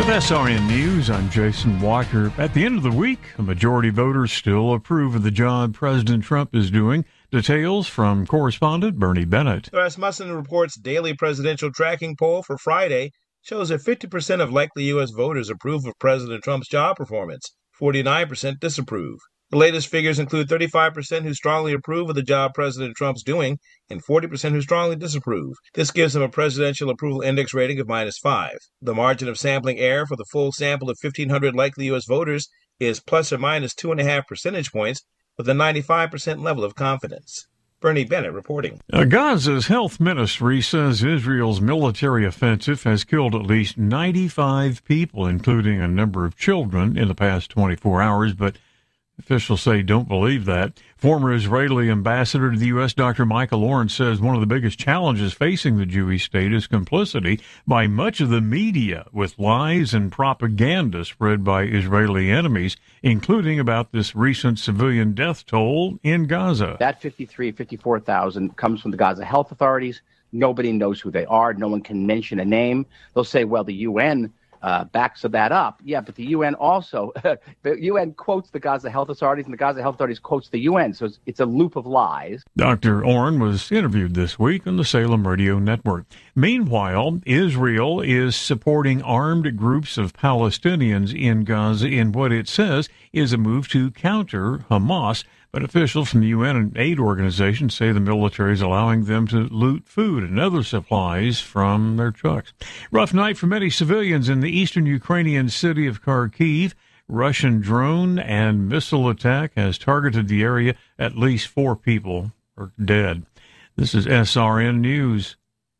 With SRN News, I'm Jason Walker. At the end of the week, a majority of voters still approve of the job President Trump is doing. Details from correspondent Bernie Bennett. The Rasmussen Report's daily presidential tracking poll for Friday shows that 50% of likely U.S. voters approve of President Trump's job performance, 49% disapprove. The latest figures include 35% who strongly approve of the job President Trump's doing and 40% who strongly disapprove. This gives him a presidential approval index rating of -5. The margin of sampling error for the full sample of 1,500 likely U.S. voters is plus or minus 2.5 percentage points with a 95% level of confidence. Bernie Bennett reporting. Gaza's health ministry says Israel's military offensive has killed at least 95 people, including a number of children, in the past 24 hours, but officials say don't believe that. Former Israeli ambassador to the U.S., Dr. Michael Oren, says one of the biggest challenges facing the Jewish state is complicity by much of the media with lies and propaganda spread by Israeli enemies, including about this recent civilian death toll in Gaza. That 54,000 comes from the Gaza health authorities. Nobody knows who they are. No one can mention a name. They'll say, well, the UN backs that up. Yeah, but the UN also, the UN quotes the Gaza health authorities, and the Gaza health authorities quotes the UN. So it's a loop of lies. Dr. Oren was interviewed this week on the Salem Radio Network. Meanwhile, Israel is supporting armed groups of Palestinians in Gaza in what it says is a move to counter Hamas. But officials from the UN and aid organizations say the military is allowing them to loot food and other supplies from their trucks. Rough night for many civilians in the eastern Ukrainian city of Kharkiv. Russian drone and missile attack has targeted the area. At least 4 people are dead. This is SRN News.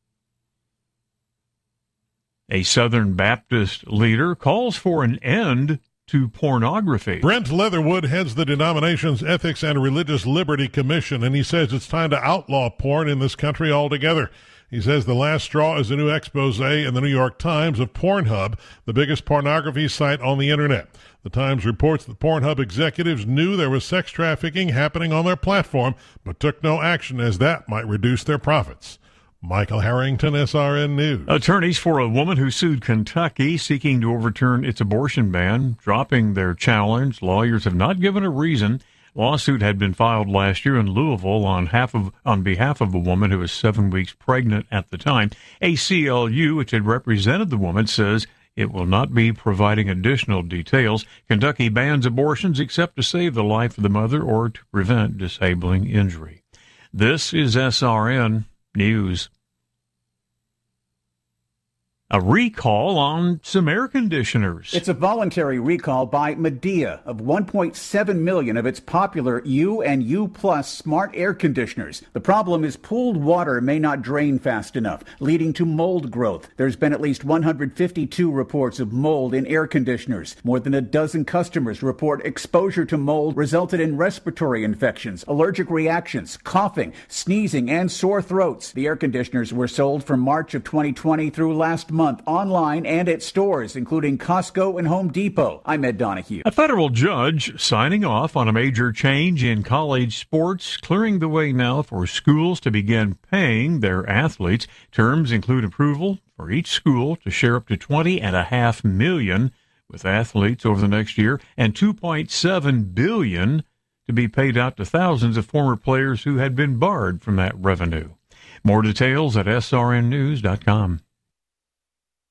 A Southern Baptist leader calls for an end to pornography. Brent Leatherwood heads the denomination's Ethics and Religious Liberty Commission, and he says it's time to outlaw porn in this country altogether. He says the last straw is a new expose in the New York Times of Pornhub, the biggest pornography site on the internet. The Times reports that Pornhub executives knew there was sex trafficking happening on their platform, but took no action as that might reduce their profits. Michael Harrington, SRN News. Attorneys for a woman who sued Kentucky seeking to overturn its abortion ban, dropping their challenge. Lawyers have not given a reason. Lawsuit had been filed last year in Louisville on behalf of a woman who was 7 weeks pregnant at the time. ACLU, which had represented the woman, says it will not be providing additional details. Kentucky bans abortions except to save the life of the mother or to prevent disabling injury. This is SRN News. A recall on some air conditioners. It's a voluntary recall by Midea of 1.7 million of its popular U and U Plus smart air conditioners. The problem is pooled water may not drain fast enough, leading to mold growth. There's been at least 152 reports of mold in air conditioners. More than a dozen customers report exposure to mold resulted in respiratory infections, allergic reactions, coughing, sneezing, and sore throats. The air conditioners were sold from March of 2020 through last month online and at stores, including Costco and Home Depot. I'm Ed Donahue. A federal judge signing off on a major change in college sports, clearing the way now for schools to begin paying their athletes. Terms include approval for each school to share up to $20.5 million with athletes over the next year and $2.7 billion to be paid out to thousands of former players who had been barred from that revenue. More details at srnnews.com.